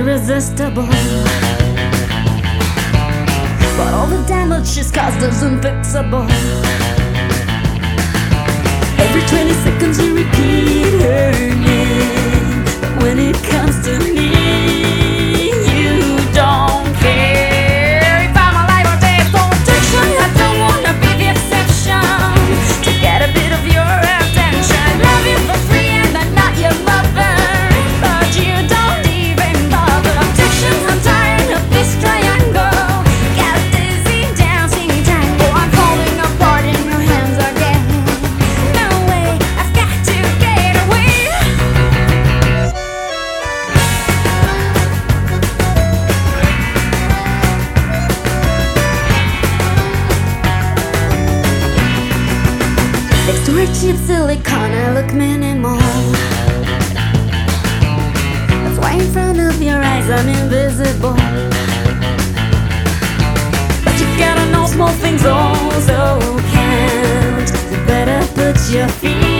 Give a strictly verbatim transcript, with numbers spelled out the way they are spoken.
irresistible. But all the damage she's caused is unfixable. Every twenty seconds you repeat her name, but when it comes to me, you don't care. If I'm alive or dead, so attention, I don't wanna be the exception. To get a bit of your attention, love you for free and I'm not your mother, but you don't even bother. Objection, I'm tired of this triangle. Got dizzy dancing tango. I'm falling apart in your hands again. No way, I've got to get away. Next to her cheap silicone, I look minimal. That's why in front of your eyes I'm invisible. But you gotta know small things also count. You better put your feet